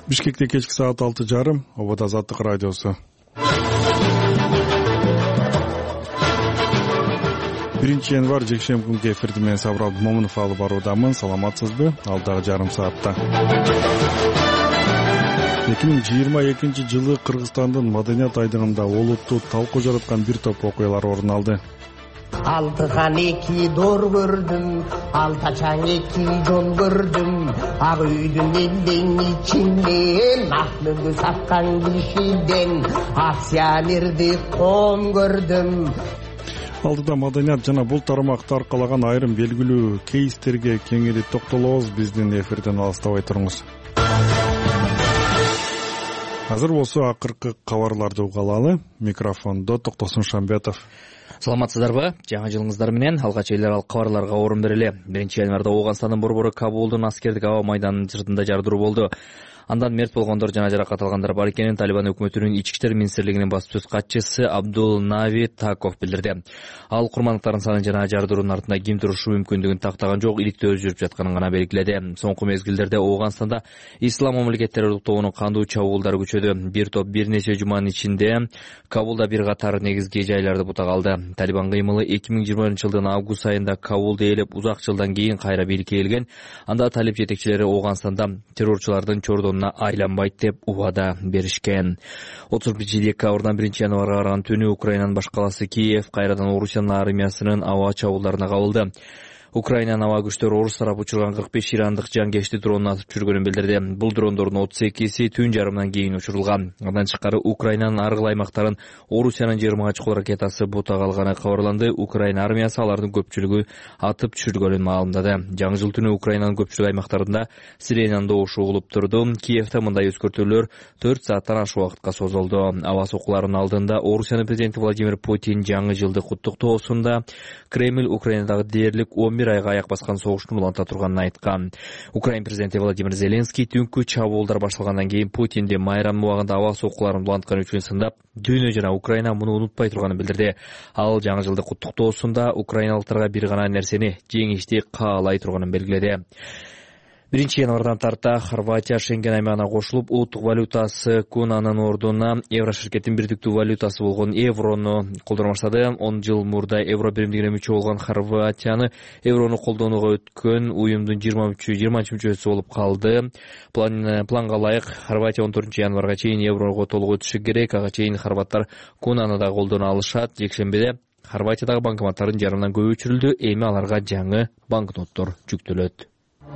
Бишкекте кечки саат 6:30, Обод Азаттык радиосу. 1-январь жекшемби күнкү эфирди мен Сабыр Абдымомунов алып баруудамын. Саламатсызбы? Алдагы жарым саатта 2022 Кыргызстандын маданият айдыгында олутту талкуу жараткан бир топ окуялар орун алды. Алтыган эки дор көрдүм, алтачаң эки жол көрдүм. Ак үйдүн элден ичинен, ак мөңгү саткан кишиден акционерди ком көрдүм. Алдыда маданият жана бул тарамакты аркалаган айрым белгилүү кейстерге кеңири токтолобуз. Биздин эфирден алыстабай туруңуз. Азыр болсо акыркы кабарларды угалалы. Микрофондо Токтосун Шамбетов. Саламатсыздарбы? Жаңы жылыңыздар менен алгач эл аралык кабарларга орун берели. 1-январда Ооганстандын борбору Кабулдун аскердик аба майданынын сыртында жардыруу болду. Андан мерт болгондор жана жаракат алгандар бар экенин Талибан өкмөтүнүн ички иштер министрлигинин баспасөз катчысы Абдул Нави Таков билдирди. Ал курмандыктардын саны жана жардыруунун артында ким турушу мүмкүндүгүн тактаган жок, иликтөө жүрүп жатканын гана белгиледи. Соңку мезгилдерде Ооганстанда Ислам мамлекет террорлук тобунун кандуу чабуулдары күчөдү. Бир топ бир нече жуманын ичинде Кабулда бир катар негизги жайларды бутак алды. Талибан кыймылы 2020-жылдын август айында Кабулду ээлеп, узак жылдан кийин кайра бийликке келген. Анда талиб жетекчилери Ооганстанда террорчулардын чордонуна айланбайт деп убада беришкен. 31-декабрдан 1-январга барган түнү Украинанын баш калаасы Киев кайрадан Орусиянын армиясынын аба чабуулдарына кабылды. Украинанын аба күчтөрү орус тарапы учурган 45 ирандык жангечти дронун атып жүргөнүн билдирди. Бул дрондордун 32си түн жарымдан кийин учурулган. Андан тышкары Украинанын ар кыл аймактарын Орусиянын 20 чукул ракетасы бутак алганы кабарланды. Украина армиясы алардын көпчүлүгү атып түшүргөнүн маалымдады. Жаңы жыл түнү Украинанын көпчүлүк аймактарында сиренанын добушу угулуп турду. Киевде мындай өзгөртүүлөр 4 сааттан ашык убакытка созулду. Аба сокуларынын алдында Орусиянын президенти Владимир Путин жаңы жылды куттуктоосунда Кремль Украинадагы дээрлик 11 айга аяк баскан согуштун уланта турганын айткан. Украин президенти Владимир Зеленский түнкү чабуулдар башталгандан кийин Путинди майрам убагында аба сокуларын уланткан үчүн сындап, дүйнө жана Украина муну унутпай турганын билдирди. Ал жаңы жылды куттуктоосунда украиналыктарга бир гана нерсени, жеңишти каалай турганын белгиледи. 1-январдан тарта Хорватия Шенген аймагына кошулуп, улуттук валютасы кунанын ордуна евро ширкеттин бирдиктүү валютасы болгон еврону колдоно баштады. 10 жыл мурда евро биримдигине мүчө болгон Хорватияны еврону колдонууга өткөн уюмдун 20-ч мүчөсү болуп калды. Планга ылайык Хорватия 14-январга чейин еврого толук өтүшү керек. Ага чейин хорваттар кунаны да колдоно алышат. Жекшембиде Хорватиядагы банкоматтардын жарымынан көбү өчүрүлдү. Эми аларга жаңы банкноттор жүктөлөт.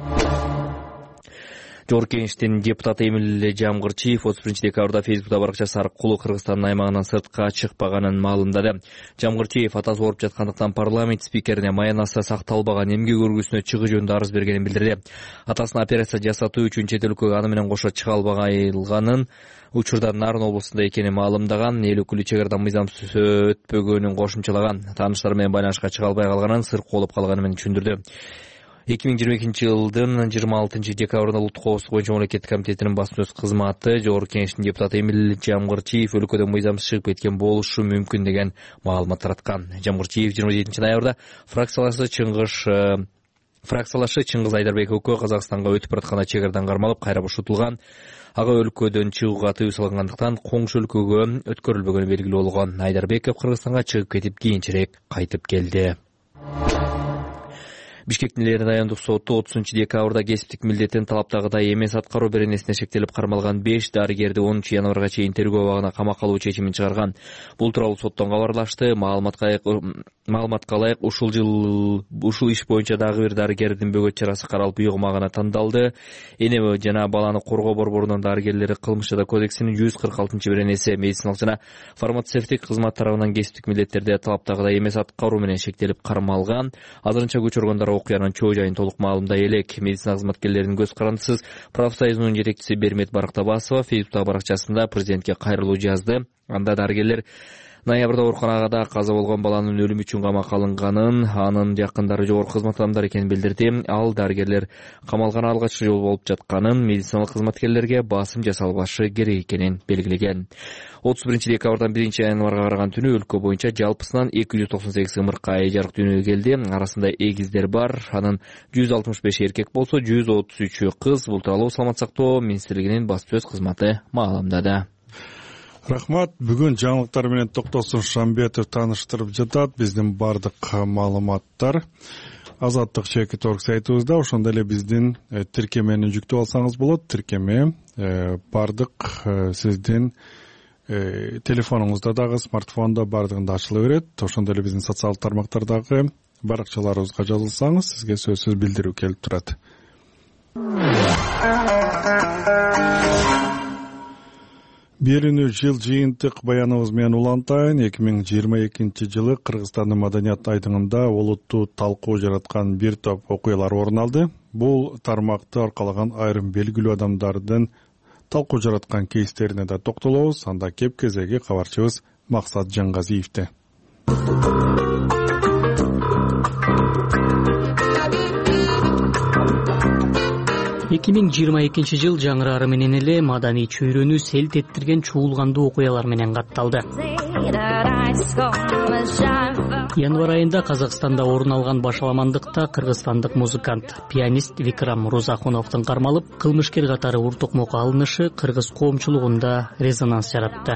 Жогорку Кеңештин депутаты Эмил Жамгырчиев 31-декабрда Фейсбукта баракчасы аркылуу Кыргызстандын аймагынан сыртка чыкпаганын маалымдады. Жамгырчиев атасы ооруп жаткандыктан парламент спикерине маянасы сакталбаган эмгек өргүсүнө чыгуу жөнүндө арыз бергенин билдирди. Атасына операция жасатуу үчүн чет өлкөгө аны менен кошо чыга албагайылганын, учурда Нарын облусунда экенин маалымдаган. Эл өкүлү чек арадан мыйзам өтпөгөнүн кошумчалаган. Тааныштары менен байланышка чыга албай калганын, сырт болуп калганын менен түшүндүрдү. 2022-жылдын 26-декабрында Улуттук коопсуздук боюнча мамлекеттик комитетинин баспасөз кызматы Жогорку Кеңештин депутаты Эмил Жамгырчиев өлкөдөн мыйзамсыз чыгып кеткен болушу мүмкүн деген маалымат тараткан. Жамгырчиев 27-ноябрда фракциялашы Чыңгыз Айдарбек өлкө Казакстанга өтүп баратканда чек арадан кармалып, кайра бошотулган. Ага өлкөдөн чыгууга тыюу салынгандыктан коңшу өлкөгө өткөрүлбөгөнү белгилүү болгон. Айдарбеков Кыргызстанга чыгып кетип, кийинчерээк кайтып келди. Бишкектин райондук соту 30-декабрда кесиптик милдетин талаптагыдай эмес аткаруу беренесине шектелип кармалган 5 дарыгерди 10-январга чейин тергөө абагына камакка алуу чечимин чыгарган. Бул тууралуу соттон кабарлашты. Маалыматка ылайык ушул иш боюнча дагы бир дарыгердин бөгөт чарасы каралып, үй камагына тандалды. Эне жана баланы коргоо борборунун дарыгерлери кылмыш жада кодексинин 146-беренеси медициналык жана фармацевтик кызмат тарабынан кесиптик милдеттерди талаптагыдай эмес аткаруу менен шектелип кармалган. Азырынча көчөргөндөр окуянын чоо жайын толук маалымдай элек. Медицина кызматкерлеринин көз карандысыз профсоюзунун жетекчиси Бермет Барактабасова Фейсбуктагы баракчасында президентке кайрылуу жазды. Анда дарыгерлер Ноябрда ооруканада каза болгон баланын өлүмү үчүн камакка алынганын, анын жакындары жогорку кызмат адамдары экенин билдирди. Ал дарыгерлер камалган алгачкы жол болуп жатканын, медициналык кызматкерлерге басым жасалбашы керек экенин белгилеген. 31-декабрдан 1-январга караган түнү өлкө боюнча жалпысынан 298 ымыркай жарык дүйнөгө келди. Арасында эгиздер бар. Анын 165 эркек болсо, 133 кыз. Бул тууралуу Саламат сактоо министрлигинин баспасөз кызматы маалымдады. Рахмат. Бүгүн жаңылыктар менен Токтосун Шамбетов тааныштырып жатат. Биздин бардык маалыматтар Азаттык Чекит.org сайтыбызда, ошондой эле биздин тиркемени жүктөп алсаңыз болот. Тиркеме бардык сиздин телефонуңузда дагы, смартфондо бардыгында ачыла берет. Ошондой эле биздин социалдык тармактардагы баракчаларыбызга жазылсаңыз, сизге сөзсүз билдирүү келип турат. Берүүнү жыл жыйынтык баяныбыз менен улантайын. 2022 жылы Кыргызстандын маданият айдыңында олуттуу талкуу жараткан бир топ окуялар орун алды. Бул тармакты аркалаган айрым белгилүү адамдардын талкуу жараткан кейстерине да токтолобуз. Анда кеп кезеги кабарчыбыз Максат Жаңгазиевде. 2022 жыл жаңырары менен эле маданий чөйрөнү селт эттирген чуулгандуу окуялар менен катталды. Январь айында Казакстанда орун алган башаламандыкта кыргызстандык музыкант, пианист Викрам Мурзахуновдун кармалып, кылмышкер катары уртукмокко алынышы кыргыз коомчулугунда резонанс жаратты.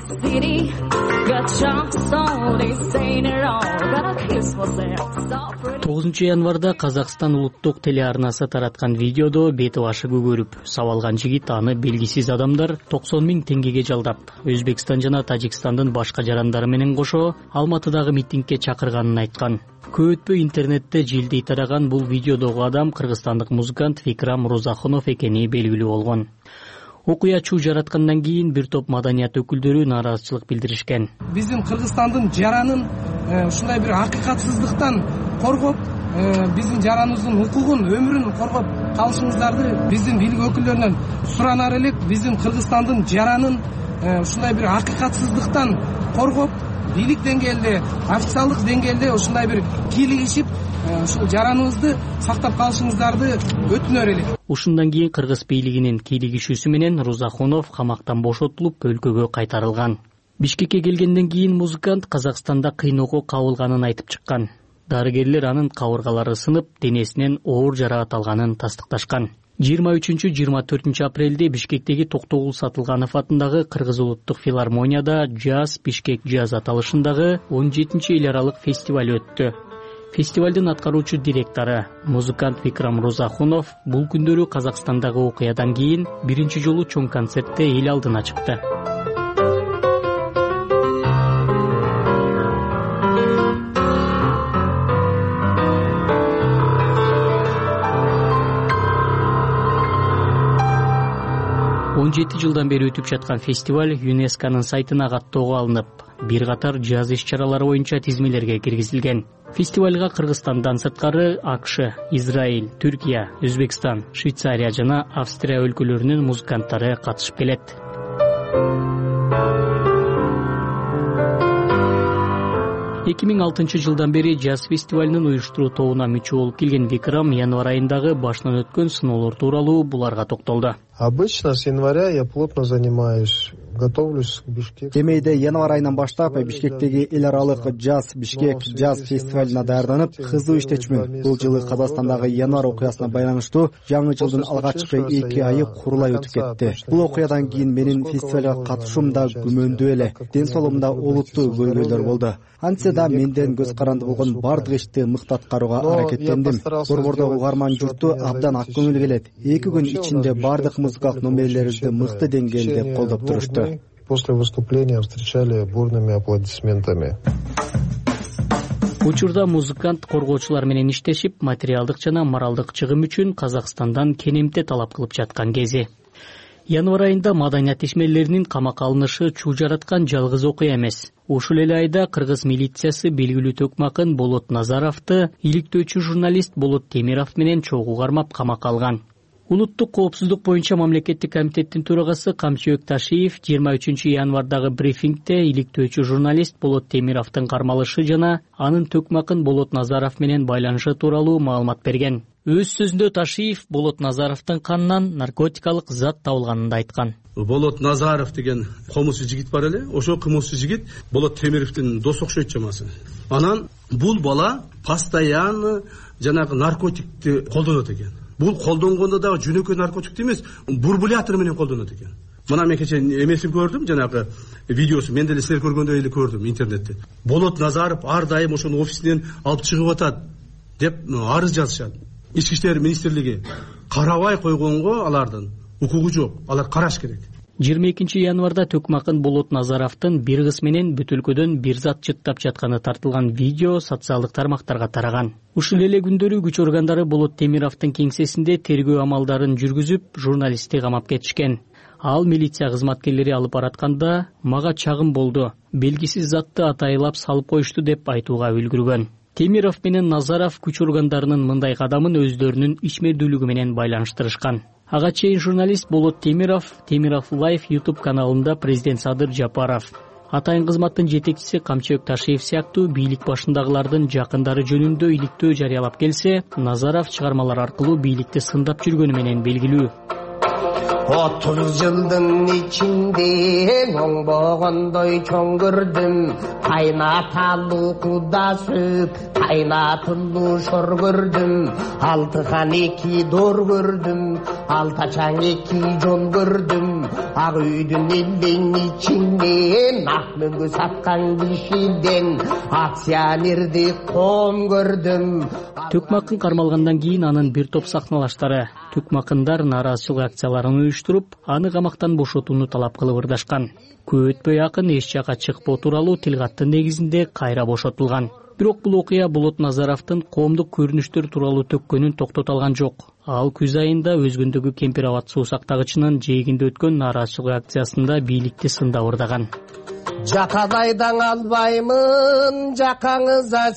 9 январда Казакстан улуттук телеарнасы тараткан видеодо бети башы көгөрүп, сабалган жигит аны белгисиз адамдар 90 000 теңгеге жалдап, Өзбекстан жана Тажикстандын башка жарандары менен кошо Алматыдагы митингге чакырганын айткан. Көп өтпөй интернетте желдей тараган бул видеодогу адам кыргызстандык музыкант Викрам Мурзахунов экени белгилүү болгон. Окуя чуу жараткандан кийин бир топ маданият өкүлдөрү нааразычылык билдиришкен. Биздин Кыргызстандын жаранын ушундай бир акыйкатсыздыктан коргоп, биздин жараныбыздын укугун, өмүрүн коргоп калышыңыздарды биздин бийлик өкүлдөрүнөн суранар элек. Биздин Кыргызстандын жаранын ушундай бир акыйкатсыздыктан коргоп, бийлик деңгээлде, официалдык деңгээлде ушундай бир кийлигишип, ушул жараныбызды сактап калышыңыздарды өтүнөр элек. Ушундан кийин кыргыз бийлигинин кийлигишүүсү менен Мурзахунов камактан бошотулуп, өлкөгө кайтарылган. Бишкекке келгенден кийин музыкант Казакстанда кыйноого кабылганын айтып чыккан. Дарыгерлер анын кабыргалары сынып, денесинен оор жараат алганын тастыкташкан. 23-24 апрелде Бишкектеги Токтогул Сатылганов атындагы Кыргыз улуттук филармонияда Джаз Бишкек Джаз аталышындагы 17-эл аралык фестиваль өттү. Фестивалдын аткаруучу директору музыкант Викрам Мурзахунов бул күндөрү Казакстандагы окуядан кийин биринчи жолу чоң концертте эл алдына чыкты. Он 7 жылдан бери өтүп жаткан фестиваль ЮНЕСКОнун сайтына каттоого алынып, бир катар джаз иш-чаралары боюнча тизмелерге киргизилген. Фестивалга Кыргызстандан сырткары АКШ, Израиль, Түркия, Өзбекстан, Швейцария жана Австрия өлкөлөрүнүн музыканттары катышып келет. Жылдан бери джаз фестивалынын уюштуруу тобуна мүчө болуп келген Викрам январь айындагы башынан өткөн сыноолор тууралуу буларга токтолду. Обычно с января я плотно занимаюсь, готовлюсь к Бишкек. Демейде январь айынан баштап Бишкектеги эл аралык джаз Бишкек джаз фестивалына даярданып, кызуу иштечмин. Бул жылы Казакстандагы январь окуясына байланыштуу жаңы жылдын алгачкы 2 айы курулай өтүп кетти. Бул окуядан кийин менин фестивалга катышуум да күмөндүү эле. Ден соолугумда олуттуу көйгөйлөр болду. Антсе да менден көз каранды болгон бардык ишти мыкты аткарууга аракеттендим. Борбордогу угарман журту абдан ак көңүл келет. 2 күн ичинде бардык музыкалык номерлерибизди мыкты деңгээлде колдоп турушту. После выступления встречали бурными аплодисментами. Учурда музыкант коргоочулар менен иштешип, материалдык жана моралдык чыгым үчүн Казакстандан кенемте талап кылып жаткан кези. Январь айында маданият ишмерлеринин камакка алынышы чуу жараткан жалгыз окуя эмес. Ушул эле айда кыргыз милициясы белгилүү төкмакын Болот Назаровду иликтөөчү журналист Болот Темиров менен чогуу кармап камакка алган. Улуттук коопсуздук боюнча мамлекеттик комитеттин төрагасы Камчыбек Ташиев 23 январдагы брифингде иликтөөчү журналист Болот Темировдун кармалышы жана анын төкмакын Болот Назаров менен байланышы тууралуу маалымат берген. Өз сөзүндө Ташиев Болот Назаровдун канынан наркотикалык зат табылганын да айткан. Болот Назаров деген комузчу жигит бар эле. Ошол комузчу жигит Болот Темировдун дос окшойт чамасы. Анан бул бала постоянно жанагы наркотикти колдонот экен. Бул колдонгондо дагы жөнөкөй наркотик эмес, бурбулятор менен колдонот экен. Мына мен кече эмесин көрдүм, жанагы видеосу, мен деле силер көргөндөй эле көрдүм интернетте. Болот Назаров ар дайым ошону офисинен алып чыгып атат деп арыз жазышат. Ички иштер министрлиги карабай койгонго алардын укугу жок, алар караш керек. 22 январда төкмакын Болот Назаровдун бир кыз менен бүт өлкөдөн бир зат жыттап жатканы тартылган видео социалдык тармактарга тараган. Ушул эле күндөрү күч органдары Болот Темировдун кеңсесинде тергөө амалдарын жүргүзүп, журналистти камап кетишкен. Ал милиция кызматкерлери алып баратканда мага чагым болду. Белгисиз затты атайлап салып коюшту деп айтууга үлгүргөн. Темиров менен Назаров күч органдарынын мындай кадамын өздөрүнүн ичмердүүлүгү менен байланыштырышкан. Ага чейин журналист Болот Темиров Live YouTube каналында президент Садыр Жапаров, атайын кызматтын жетекчиси Камчыбек Ташиев сыяктуу бийлик башындагылардын жакындары жөнүндө иликтөө жарыялап келсе, Назаров чыгармалар аркылуу бийликти сындап жүргөнү менен белгилүү. 30 жылдын ичинде оңбогондой чоң көрдүм, кайнаталуу куда сүт, кайнатылуу шор көрдүм, 6 хан 2 дор көрдүм, 6 чаң 2 жол көрдүм, ак үйдүн элдин ичинде ак мөңгү саткан кишиден акционерди ком көрдүм. Төкмакын кармалгандан кийин анын бир топ сахналаштары төкмакындар нааразычылык акцияларын уюштуруп, аны камактан бошотууну талап кылып ырдашкан. Көп өтпөй акын эч жака чыкпоо тууралуу тил каттын негизинде кайра бошотулган. Бирок бул окуя Болот Назаровдун коомдук көрүнүштөр тууралуу төккөнүн токтото алган жок. Ал күз айында Өзгөндөгү Кемпир Абад суу сактагычынын жээгинде өткөн нааразычылык акциясында бийликти сындап ырдаган. Жакадайдан албаймын, жакаңыза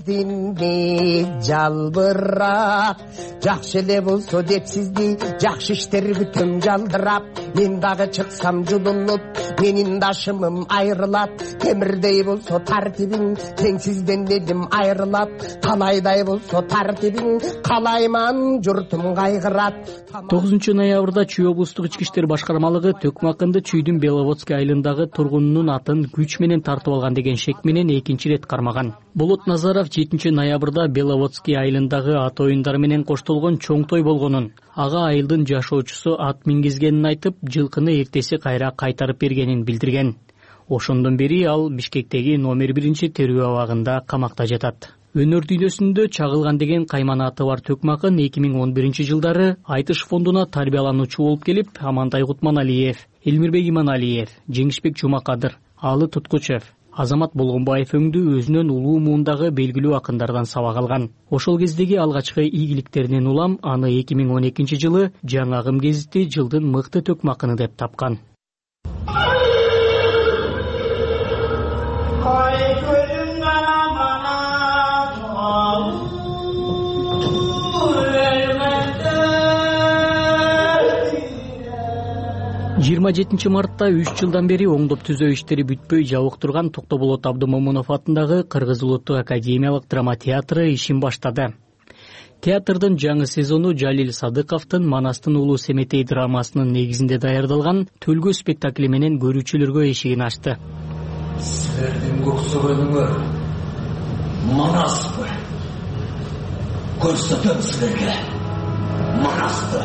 сиздинди жалбырап, жакшы эле болсо деп сизди жакшы иштер күтөм жалдырап, мен дагы чыксам жулунут, менин дашымым айрылат, темирдей болсо тартибиң, теңсизден дедим айрылат, талайдай болсо тартибиң, калайман журтум кайгырат. 9 ноябрда Чүй облустук ички иштер башкармалыгы Төкмакынды Чүйдүн Беловодский айылындагы тургунунун атын күч менен тартып алган деген шек менен экинчи рет кармаган. Болот Назаров 7 ноябрда Беловодский айылындагы ат оюндары менен коштолгон чоң той болгонун, ага айылдын жашоочусу ат мингизгенин айтып, жылкыны эртеси кайра кайтарып бергенин билдирген. Ошондон бери ал Бишкектеги номер 1 терүү абагында камакта жатат. Өнөр дүйнөсүндө чагылган деген кайманаты бар Төкмакын 2011 жылдары Айтыш фондуна тарбиялануучу болуп келип, Амантай Кутманалиев, Элмирбек Иманалиев, Жеңишбек Жумакадыр, Алы Туткучев, Азамат Болгонбаев өңдүү өзүнөн улуу муундагы белгилүү акындардан сабак алган. Ошол кездеги алгачкы ийгиликтеринен улам аны 2012 жылы Жаңагым гезити жылдын мыкты Төкмакыны деп тапкан. Жыйырма 7 мартта 3 жылдан бери оңдоп түзөө иштери бүтпөй жабык турган Токтоболот Абдымомунов атындагы Кыргыз Улуттук академиялык драма театры ишин баштады. Театрдын жаңы сезону Жалил Садыковдун Манастын улуу Семетей драмасынын негизинде даярдалган Төлгө спектакли менен көрүүчүлөргө эшигин ачты. Силердин көксөгөнүңөр Манаспы. Көрсөтөм силерге Манасты.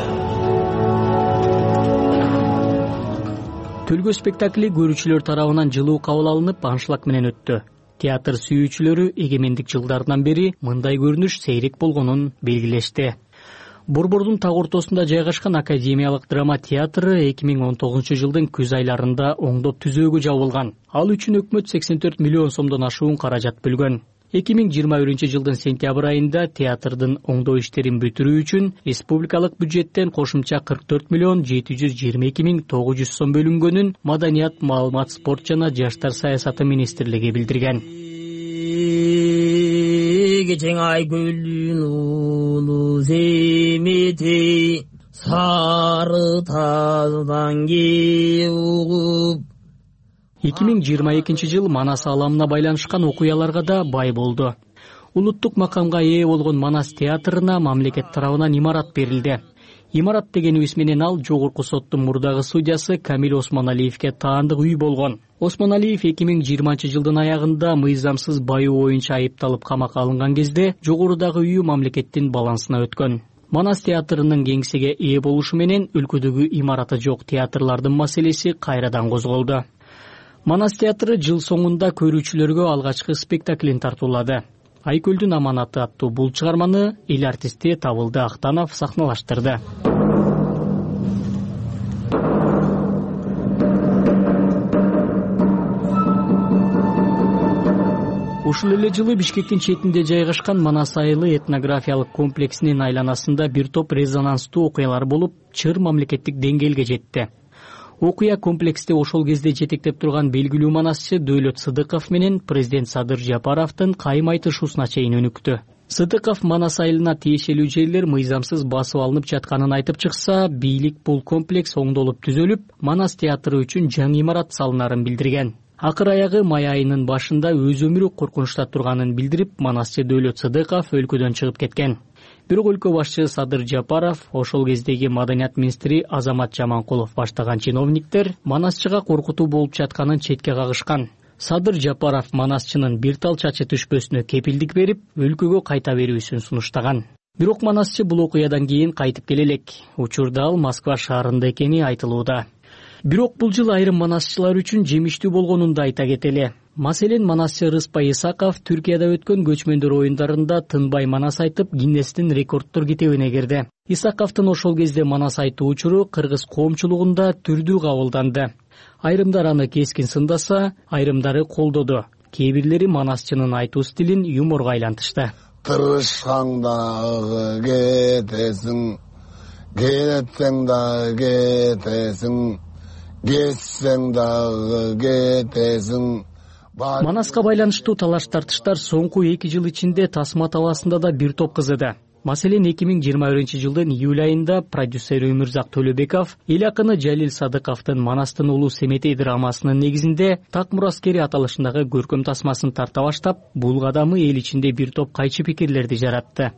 Төлгө спектакли көрүүчүлөр тарабынан жылуу кабыл алынып, аншлаг менен өттү. Театр сүйүүчүлөрү эгемендик жылдарынан бери мындай көрүнүш сейрек болгонун белгилешти. Борбордун так ортосунда жайгашкан академиялык драма театры 2019 жылдын күз айларында оңдоп түзөөгө жабылган. Ал үчүн өкмөт 84 миллион сомдон ашуун каражат бөлгөн. 2021 жылдын сентябрь айында театрдын оңдоо иштерин бүтүрүү үчүн республикалык бюджеттен кошумча 44 миллион 722 миң 900 сом бөлүнгөнүн Маданият, маалымат, спорт жана жаштар саясаты министрлиги билдирген. Кечең ай көлүн улуу Семетей сары таздан кеугуп. 2022 жыл Манас аламына байланышкан окуяларга да бай болду. Улуттук макамга ээ болгон Манас театрына мамлекет тарабынан имарат берилди. Имарат дегенибиз менен ал жогорку соттун мурдагы судьясы Камил Осмоналиевке таандык үй болгон. Осмоналиев 2020 жылдын аягында мыйзамсыз баюу боюнча айыпталып камакка алынган кезде жогорудагы үйү мамлекеттин балансына өткөн. Манас театрынын кеңсеге ээ болушу менен өлкөдөгү имараты жок театрлардын маселеси кайрадан козголду. Манас театры жыл соңунда көрүүчүлөргө алгачкы спектаклин тартуулады. Айкөлдүн аманаты аттуу бул чыгарманы эл артисти Табылды Актанов сахналаштырды. Ушул эле жылы Бишкектин четинде жайгашкан Манас айылы этнографиялык комплексинин айланасында бир топ резонанстуу окуялар болуп, чыр мамлекеттик деңгээлге жетти. Окуя комплексте ошол кезде жетектеп турган белгилүү манасчы Дөөлөт Сыдыков менен президент Садыр Жапаровдун кайым айтышуусуна чейин өнүктү. Сыдыков Манас айылына тиешелүү жерлер мыйзамсыз басып алынып жатканын айтып чыкса, бийлик бул комплекс оңдолуп түзөлүп, Манас театры үчүн жаңы имарат салынарын билдирген. Акыр аягы май айынын башында өз өмүрү коркунучта турганын билдирип, манасчы Дөөлөт Сыдыков өлкөдөн чыгып кеткен. Бирок өлкө башчысы Садыр Жапаров, ошол кездеги маданият министри Азамат Жаманкулов баштаган чиновниктер манасчыга коркутуу болуп жатканын четке кагышкан. Садыр Жапаров манасчынын бир тал чачы түшпөсүнө кепилдик берип, өлкөгө кайта берүүсүн сунуштаган. Бирок манасчы бул окуядан кийин кайтып келе элек. Учурда ал Москва шаарында экени айтылууда. Бирок бул жыл айрым манасчылар үчүн жемиштүү болгонун да айта кетели. Маселен, манасчы Рыспай Исаков Түркияда өткөн көчмөндөр оюндарында тынбай манас айтып, Гиннестин рекордтор китебине кирди. Исаковдун ошол кезде манас айтуу учуру кыргыз коомчулугунда түрдүү кабылданды. Айрымдар аны кескин сындаса, айрымдары колдоду. Кээ бирлери манасчынын айтуу стилин юморго айлантышты. Тырышсаң дагы кетесиң, кетсең дагы кетесиң, кетсең дагы кетесиң. Манаска байланыштуу талаш-тартыштар соңку 2 жыл ичинде Тасма талаасында да бир топ кызыды. Маселен, 2021 жылдын июль айында продюсер Өмүрзак Төлөбеков эл акыны Жалил Садыковдун Манастын уулу Семетей драмасынын негизинде Так мураскери аталышындагы көркөм тасмасын тарта баштап, бул кадамы эл ичинде бир топ кайчы пикирлерди жаратты.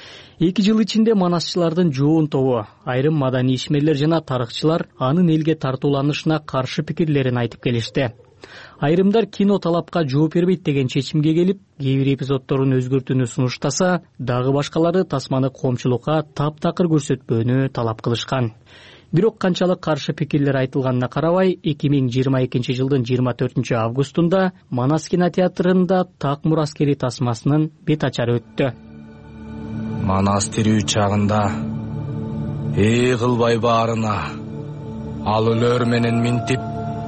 2 жыл ичинде манасчылардын жоон тобу, айрым маданий ишмерлер жана тарыхчылар анын элге тартууланышына каршы пикирлерин айтып келишти. Айрымдар кино талапка жооп бербейт деген чечимге келип, кээ бир эпизоддорун өзгөртүүнү сунуштаса, дагы башкалары тасманы коомчулукка таптакыр көрсөтпөөнү талап кылышкан. Бирок канчалык каршы пикирлер айтылганына карабай, 2022 жылдын 24 августунда Манас кинотеатрында Так мураскери тасмасынын бет ачары өттү. Манас тирүү чагында кылбай баарына ал өлөр менен минтип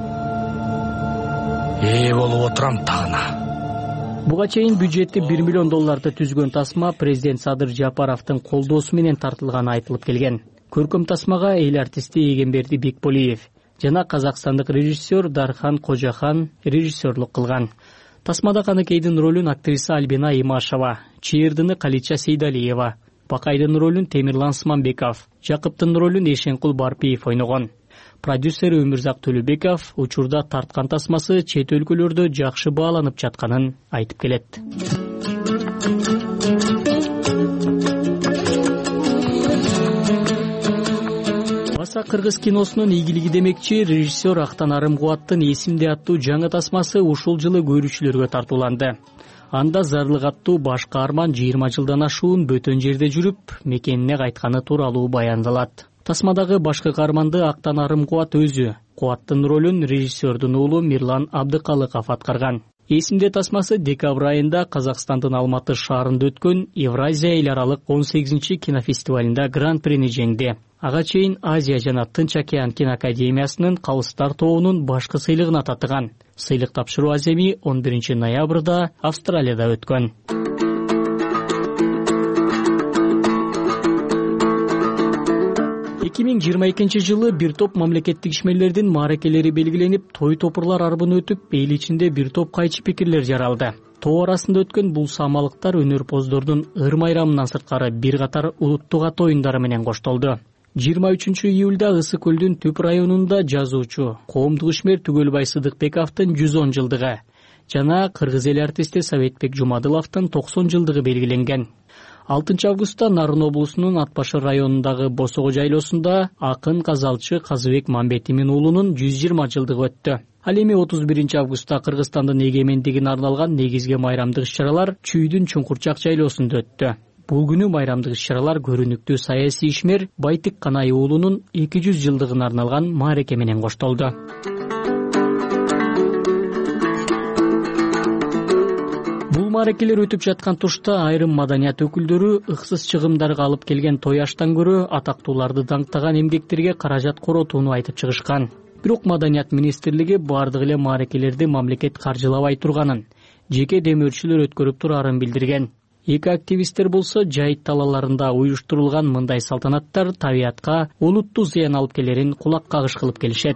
болуп отурам тагына. Буга чейин бюджети $1 миллион түзгөн тасма президент Садыр Жапаровдун колдоосу менен тартылганы айтылып келген. Көркөм тасмага эл артисти Эгемберди Бекболиев жана казакстандык режиссер Дархан Кожахан режиссерлук кылган. Тасмада Каныкейдин ролун актриса Альбина Имашева, Чээрдыны Калича Сейдалиева, Бакайдын ролун Темирлан Смамбеков, Жакыптын ролун Эшенкул Барпиев ойногон. Продюсер Өмүрзак Төлөбеков учурда тарткан тасмасы чет өлкөлөрдө жакшы бааланып жатканын айтып келет. Баса кыргыз киносунун ийгилиги демекчи режиссер Актан Арымкубаттын Эсимде аттуу жаңы тасмасы ушул жылы көрүүчүлөргө тартууланды. Анда зарлык аттуу баш каарман 20 жылдан ашуун бөтөн жерде жүрүп, мекенине кайтканы тууралуу баяндалат. Тасмадагы башкы каарманды Актан Арымкубат өзү, Кубаттын ролун режиссердун уулу Мирлан Абдыкалыков аткарган. Эсимде тасмасы декабрь айында Казакстандын Алматы шаарында өткөн Евразия эл аралык 18-чи кинофестивалында гран-прини жеңди. Ага чейин Азия жана Тынч океан киноакадемиясынын Калыстар тобунун башкы сыйлыгына татыган. Сыйлык тапшыруу аземи 11 ноябрда Австралияда өткөн. 2022 жылы бир топ мамлекеттик ишмерлердин мааракелери белгиленип, той топурлар арбын өтүп, эл ичинде бир топ кайчы пикирлер жаралды. Тоо арасында өткөн бул самалыктар өнөрпоздордун ыр майрамынан сырткары бир катар улуттук ат оюндары менен коштолду. 23-июлда Ысык көлдүн Түп районунда жазуучу, коомдук ишмер Түгөлбай Сыдыкбековдун 110 жылдыгы жана кыргыз эл артисти Советбек Жумадыловдун 90 жылдыгы белгиленген. 6 августта Нарын облусунун Ат башы районундагы Босого жайлоосунда акын казалчы Казыбек Мамбетимин уулунун 120 жылдыгы өттү. Ал эми 31 августта Кыргызстандын эгемендигине арналган негизги майрамдык иш-чаралар Чүйдүн Чуңкурчак жайлоосунда өттү. Бул күнү майрамдык иш-чаралар көрүнүктүү саясий ишмер Байтык Канай уулунун 200 жылдыгына арналган маареке менен коштолду. Бул маарекелер өтүп жаткан тушта айрым маданият өкүлдөрү ыксыз чыгымдарга алып келген той аштан көрө атактууларды даңктаган эмгектерге каражат коротууну айтып чыгышкан. Бирок Маданият министрлиги бардык эле маарекелерди мамлекет каржылабай турганын, жеке демөөрчүлөр өткөрүп турарын билдирген. Эки активисттер болсо жайыт талаларында уюштурулган мындай салтанаттар табиятка олуттуу зыян алып келерин кулак кагыш кылып келишет.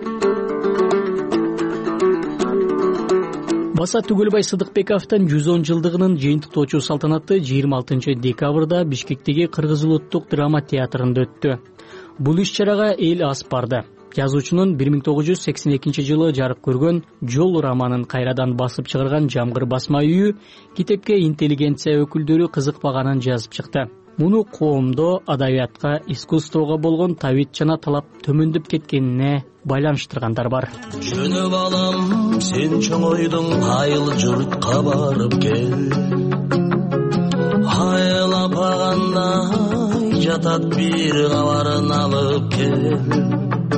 Баса Түгөлбай Сыдыкбековдун 110 жылдыгынын жыйынтыктоочу салтанаты 26 декабрда Бишкектеги Кыргыз улуттук драма театрында өттү. Бул иш-чарага эл аз барды. Жазуучунун 1982 жылы жарык көргөн Жол романын кайрадан басып чыгарган Жамгыр басма үйү китепке интеллигенция өкүлдөрү кызыкпаганын жазып чыкты. Муну коомдо адабиятка, искусствого болгон табит жана талап төмөндөп кеткенине байланыштыргандар бар. Жөнөп алам сен чоңойдуң айыл журтка барып кел. Айлап агандай жатат бир кабарын алып кел.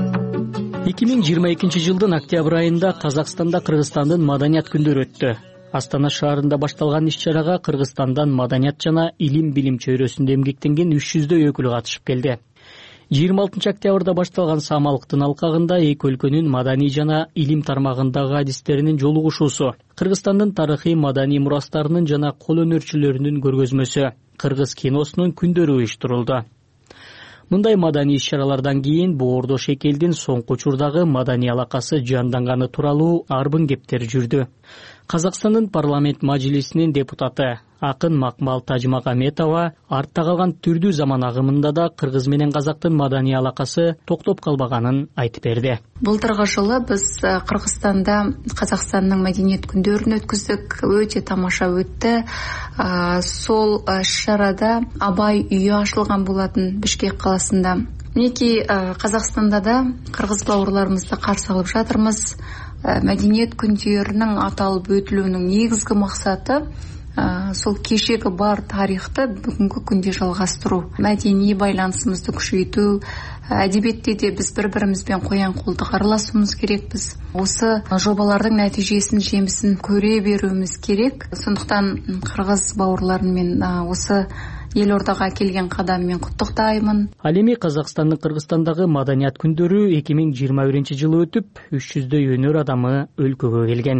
2022 жылдын октябрь айында Казакстанда Кыргызстандын маданият күндөрү өттү. Астана шаарында башталган иш-чарага Кыргызстандан маданият жана илим-билим чөйрөсүндө эмгектенген 300дөй өкүл катышып келди. 26 октябрда башталган самалыктын алкагында эки өлкөнүн маданий жана илим тармагындагы адистеринин жолугушуусу, Кыргызстандын тарыхый маданий мурастарынын жана кол өнөрчүлөрүнүн көргөзмөсү, кыргыз киносунун күндөрү уюштурулду. Мындай маданий иш-чаралардан кийин Боордош эки элдин соңку учурдагы маданий алакасы жанданганы тууралуу арбын кептер жүрдү. Казакстандын парламент мажлисинин депутаты акын Макмал Тажмагаметова артта калган түрдүү заман агымында да кыргыз менен казактын маданий алакасы токтоп калбаганын айтып берди. Былтыркы жылы биз Кыргызстанда Казакстандын маданият күндөрүн өткөздүк. Өтө тамаша өттү. Сол шарада Абай үйү ачылган болатын Бишкек каласында. Минеки Казакстанда да кыргыз бауырларыбызды каршы алып жатырмыз. Маданият күндөрүнүн аталып өтүлүүнүн негизги максаты сол кешеги бар тарихты бүгүнкү күндө жалгастыруу, маданий байланышыбызды күчөйтүү, адебиетте де биз бири-бирибизбен коян колдук аралашуубуз керекпиз. Осы жобалардын нәтижесин, жемисин көрө берүүбүз керек. Сондуктан кыргыз бауырларым мен осы эл ордага келген кадам мен куттуктаймын. Ал эми Казакстандын Кыргызстандагы маданият күндөрү 2021 жылы өтүп, 300дөй өнөр адамы өлкөгө келген.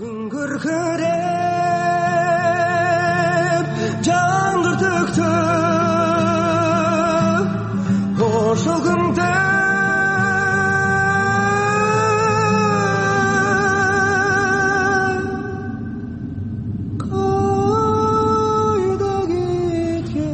Жаңғыртықты ошол күндө кайда кеткен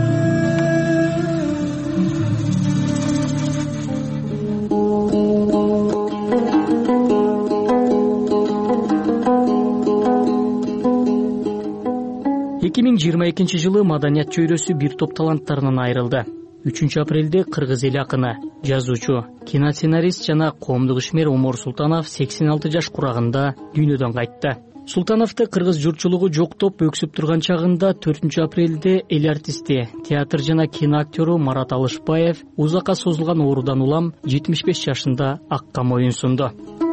2022 жылы маданият чөйрөсү бир топ таланттарынан айрылды. 3 апрелде кыргыз эл акыны, жазуучу, киносценарист жана коомдук ишмер Омор Султанов 86 жаш курагында дүйнөдөн кайтты. Султановду кыргыз журтчулугу жоктоп өксүп турган чагында 4 апрелде эл артисти, театр жана кино актёру Марат Алышбаев узакка созулган оорудан улам 75 жашында акка моюн сунду.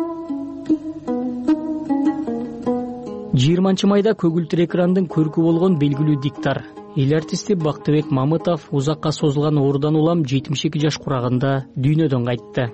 20 майда көгүлтүр экрандын көркү болгон белгилүү диктор, эл артисти Бактыбек Мамытов узакка созулган оорудан улам 72 жаш курагында дүйнөдөн кайтты.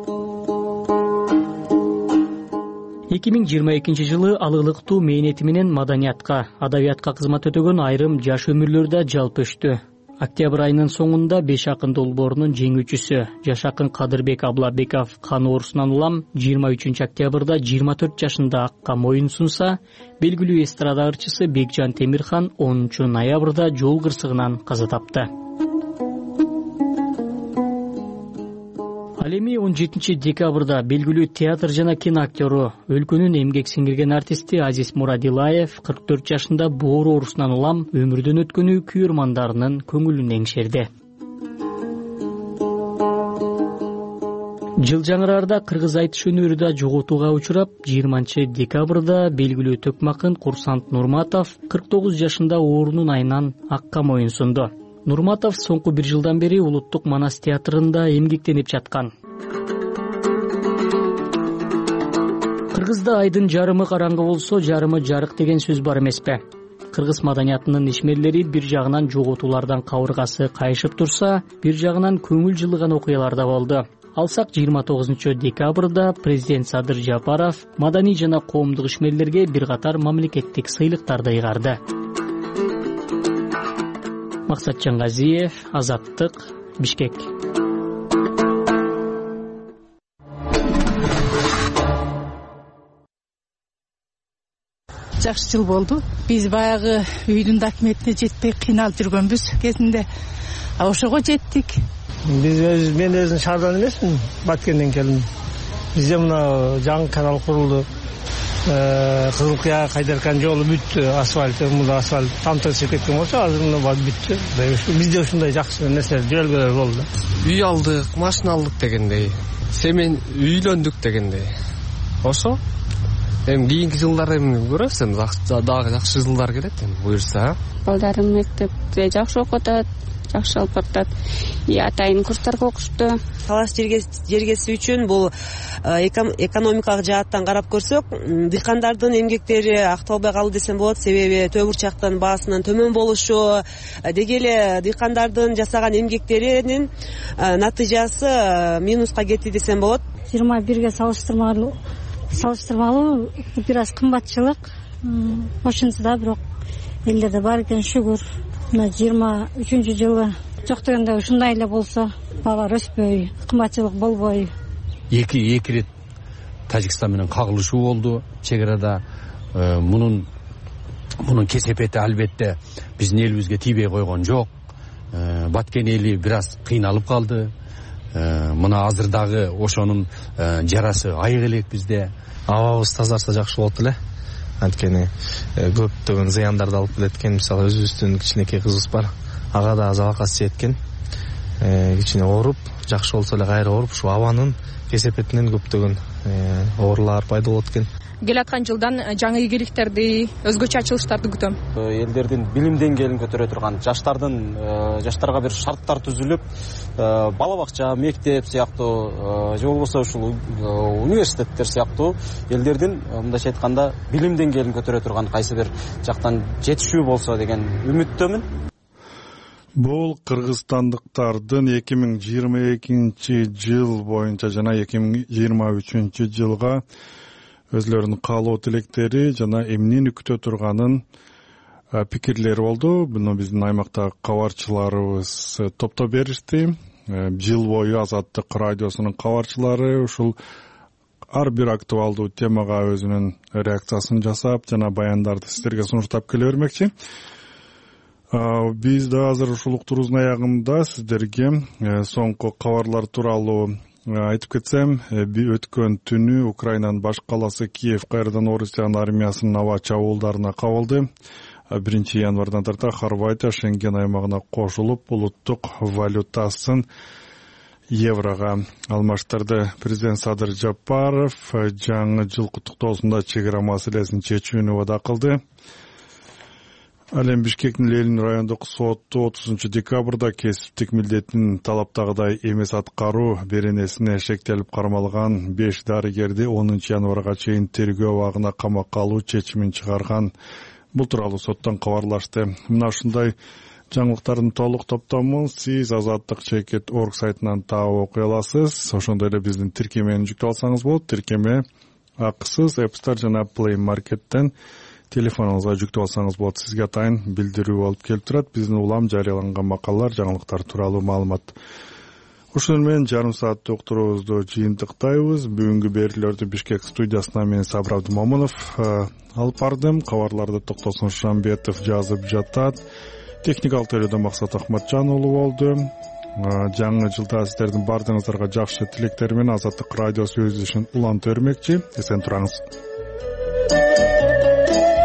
2022 жылы алыктуу мээнети менен маданиятка, адабиятка кызмат өтөгөн айрым жаш өмүрлөр да жалпы өчтү. Октябрь айынын соңунда 5 акын долбоорунун жеңүүчүсү жаш акын Кадырбек Аблабеков кан оорусунан улам 23 октябрда 24 жашында акка моюн сунса, белгилүү эстрада ырчысы Бекжан Темирхан 10 ноябрда жол кырсыгынан каза тапты. Ал эми 17 декабрда белгилүү театр жана кино актеру, өлкөнүн эмгек сиңирген артисти Азиз Мурадилаев 44 жашында боору оорусунан улам өмүрдөн өткөнү күйөрмандарынын көңүлүн эңшерди. Жыл жаңыраарда кыргыз айтыш өнөрү да жоготууга учурап, 20 декабрда белгилүү төкмакын Курсант Нурматов 49 жашында оорунун айынан акка моюн сунду. Нурматов соңку 1 жылдан бери Улуттук Манас театрында эмгектенип жаткан. Кыргызда айдын жарымы караңгы болсо, жарымы жарык деген сөз бар эмеспи? Кыргыз маданиятынын ишмерлери бир жагынан жоготуулардан кабыргасы кайышып турса, бир жагынан көңүл жылыган окуялар да болду. Алсак 29 декабрда президент Садыр Жапаров маданий жана коомдук ишмерлерге бир катар мамлекеттик сыйлыктарды ыйгарды. Максат Жаңгазиев, Азаттык, Бишкек. Жакшы жыл болду. Биз баягы үйдүн документине жетпей кыйналып жүргөнбүз кезинде. Ошого жеттик. Мен өзүм шаардан эмесмин, Баткенден келдим. Бизде мына жаңы канал курулду. Кызыл Кыя Кайдаркан жолу бүттү, асфальт, мында асфальт тамтырышып кеткен болчу, азыр мына бат бүттү. Бизде ушундай жакшы нерселер, жөнөлгөлөр болду. Үй алдык, машина алдык дегендей. Семен үйлөндүк дегендей. Ошо эми кийинки жылдар эми көрөбүз, эми дагы жакшы жылдар келет эми буюрса. Балдарым мектепте жакшы окутат, жакшы алып баратат. Атайын курстарга окушту. Талаш жергеси үчүн бул экономикалык жааттан карап көрсөк, дыйкандардын эмгектери акталбай калды десем болот. Себеби төө бурчактын баасынын төмөн болушу, деги эле дыйкандардын жасаган эмгектеринин натыйжасы минуска кетти десем болот. 21-ге салыштырмалуу бир аз кымбатчылык. Ошонсу да бирок элдерде бар экен, шүгүр. Мына 23-жылы жок дегенде ушундай эле болсо, баалар өспөй, кымбатчылык болбой. Эки рет Тажикстан менен кагылышуу болду чек арада. Мунун кесепети албетте биздин элибизге тийбей койгон жок. Баткен эли бир аз кыйналып калды. Мына азыр дагы ошонун жарасы айык элек бизде. Абабыз тазарса жакшы болот эле. Анткени көптөгөн зыяндарды алып келет экен. Мисалы өзүбүздүн кичинекей кызыбыз бар. Ага да залакасы жеткен. Кичине ооруп, жакшы болсо эле кайра ооруп, ушу абанын кесепетинен көптөгөн оорулар пайда болот экен. Келаткан жылдан жаңы ийгиликтерди, өзгөчө ачылыштарды күтөм. Элдердин билим деңгээлин көтөрө турган, жаштарга бир шарттар түзүлүп, бала бакча, мектеп сыяктуу, же болбосо ушул университеттер сыяктуу элдердин мындайча айтканда билим деңгээлин көтөрө турган кайсы бир жактан жетишүү болсо деген үмүттөмүн. Бул кыргызстандыктардын 2022 жыл боюнча жана 2023 жылга өзлөрүнүн каалоо тилектери жана эмнени күтө турганын пикирлери болду. Буну биздин аймактагы кабарчыларыбыз топтоп беришти. Жыл бою Азаттык радиосунун кабарчылары ушул ар бир актуалдуу темага өзүнүн реакциясын жасап жана баяндарды сиздерге сунуштап келе бермекчи. Биз да азыр ушул уктуруубуздун аягында сиздерге соңку кабарлар тууралуу айтып кетсем, өткөн түнү Украинанын баш каласы Киев кайрадан Орусиянын армиясынын аба чабуулдарына кабылды. 1 январдан тарта Хорватия Шенген аймагына кошулуп, улуттук валютасын еврого алмаштырды. Президент Садыр Жапаров жаңы жыл куттуктоосунда чек ара маселесин чечүүнү убада кылды. Ал эми Бишкектин Ленин райондук соту 30 декабрда кесиптик милдетин талаптагыдай эмес аткаруу беренесине шектелип кармалган 5 дарыгерди 10 январга чейин тергөө абагына камакка алуу чечимин чыгарган. Бул тууралуу соттон кабарлашты. Мына ушундай жаңылыктардын толук топтомун сиз Азаттык чекит орг сайтынан таап окуй аласыз. Ошондой эле биздин тиркемени жүктөп алсаңыз болот. Тиркеме акысыз App Store жана Play Market'тен телефонуңузга жүктөп алсаңыз болот. Сизге атайын билдирүү болуп келип турат. Биздин улам жарыяланган макалалар, жаңылыктар тууралуу маалымат. Ушун менен жарым сааттык уктуруубузду жыйынтыктайбыз. Бүгүнкү берүүлөрдү Бишкек студиясынан мен Сабыр Абдымомунов алып бардым. Кабарларды Токтосун Шамбетов жазып жатат. Техникалык тейлөөдө Максат Ахматжан уулу болду. жаңы жылда сиздердин баардыгыңыздарга жакшы тилектер менен Азаттык радиосу өз ишин уланта бермекчи. Эсен тураңыз.